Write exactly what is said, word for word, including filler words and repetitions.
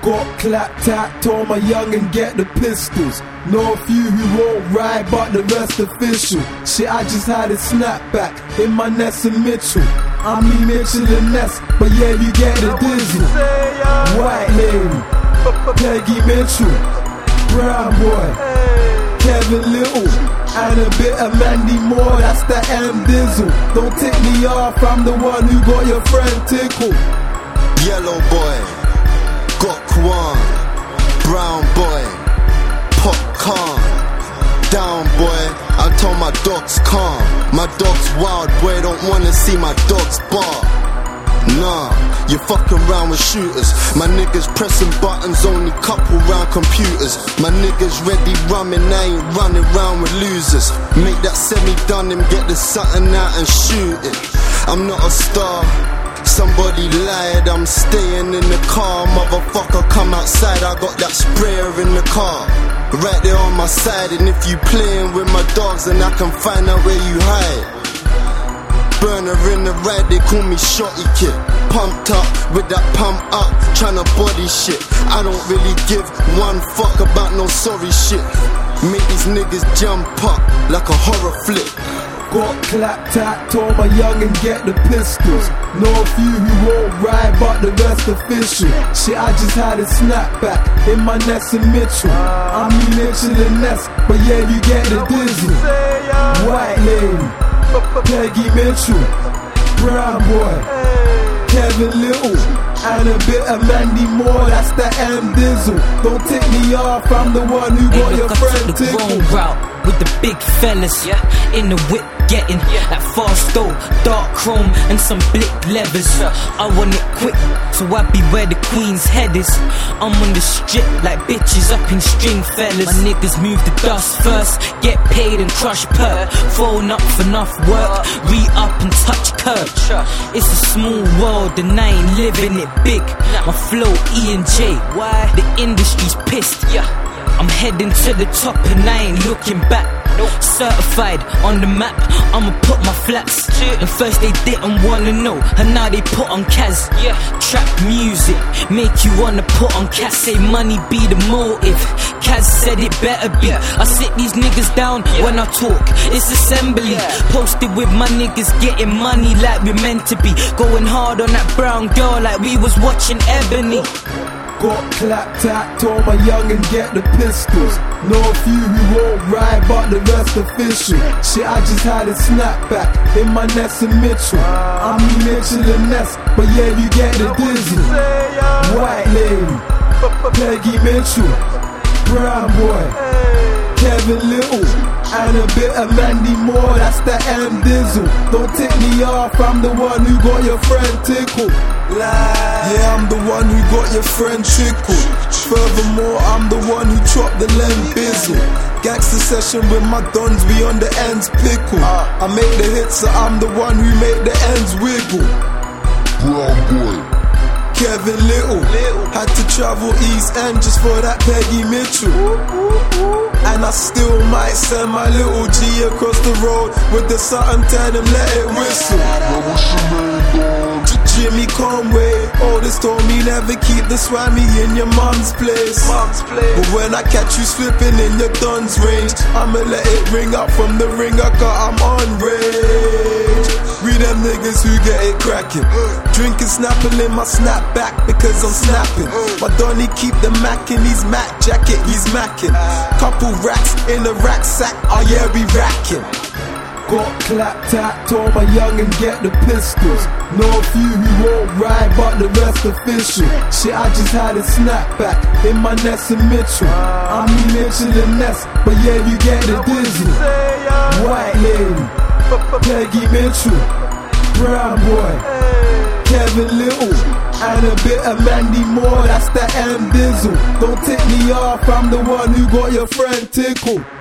Got clapped at, told my youngin' get the pistols. Know a few who won't ride, but the rest official. Shit, I just had a snapback in my Ness and Mitchell. I mean Mitchell and Ness, but yeah, you get the dizzle. White lady, Peggy Mitchell, Brown boy, Kevin Little, and a bit of Mandy Moore, that's the M Dizzle. Don't tick me off, I'm the one who got your friend tickled. Yellow boy, got Kwan, brown boy, popcorn, down boy, I told my dogs calm. My dogs wild boy, don't wanna see my dogs bark. Nah, you fucking around with shooters. My niggas pressing buttons, only couple round computers. My niggas ready running, I ain't running round with losers. Make that semi-done and get the something out and shoot it. I'm not a star, somebody lied, I'm staying in the car. Motherfucker come outside, I got that sprayer in the car, right there on my side. And if you playing with my dogs, then I can find out where you hide. Burner in the ride, they call me Shotty Kid. Pumped up with that pump up, tryna body shit. I don't really give one fuck about no sorry shit. Make these niggas jump up like a horror flick. Got clapped at, told my youngin' get the pistols. Know a few who won't ride, but the rest official. Shit, I just had a snapback in my Ness and Mitchell. I mean Mitchell and Ness, but yeah, you get the dizzle. White lady, Peggy Mitchell, Brown boy, Kevin Little, and a bit of Mandy Moore, that's the M Dizzle. Don't tick me off, I'm the one who got hey, your look, friend tickled. I took the wrong route with the big fellas, yeah. In the whip getting yeah. That fast though, dark chrome and some blick levers. yeah. I want it quick, so I be where the queen's head is. I'm on the strip like bitches up in string fellas. My niggas move the dust first, get paid and crush per. Phone up for enough work, re-up and touch curb. It's a small world and I ain't living it big. My flow E and J, why? The industry's pissed. Yeah. I'm heading to the top and I ain't looking back. Nope. Certified on the map, I'ma put my flats. And first they didn't wanna know, and now they put on Kaz. Yeah. Trap music, make you wanna put on Kaz. Say money be the motive, Kaz said it better be. Yeah. I sit these niggas down yeah. when I talk, it's assembly. Yeah. Posted with my niggas getting money like we're meant to be. Going hard on that brown girl like we was watching Ebony. Got clapped at, told my youngin' get the pistols. Know a few who won't ride, but the rest official. Shit, I just had a snapback in my Ness and Mitchell. I mean Mitchell and Ness, but yeah, you get the dizzle. White lady, Peggy Mitchell, Brown boy, Kevin Little, and a bit of Mandy Moore, that's the M Dizzle. Don't tick me off, I'm the one who got your friend tickled. Yeah, I'm the one who got your friend tickled. Furthermore, I'm the one who chopped the lemon bizzle. Gangster session with my dons, we on the ends pickle. I make the hits, so I'm the one who make the ends wiggle. Brown boy, Kevin Little, had to travel East End just for that Peggy Mitchell. And I still might send my little G across the road with the something, tell them let it whistle. Jimmy Conway, oldest told me never keep the swammy in your mom's place. mom's place. But when I catch you slipping in your dun's range, I'ma let it ring up from the ringer, cause I'm on rage. We them niggas who get it cracking. Drinking, snapping in my snapback because I'm snapping. My Donny keep the Mac in his Mac jacket, he's macking. Couple racks in a rack sack, oh yeah, we racking. Got clapped at, told my youngin' get the pistols. Know a few who won't ride, but the rest official. Shit, I just had a snapback in my Ness and Mitchell. I mean Mitchell and Ness, but yeah, you get the dizzle. White lady, Peggy Mitchell, Brown boy, Kevin Little, and a bit of Mandy Moore, that's the M Dizzle. Don't tick me off, I'm the one who got your friend tickled.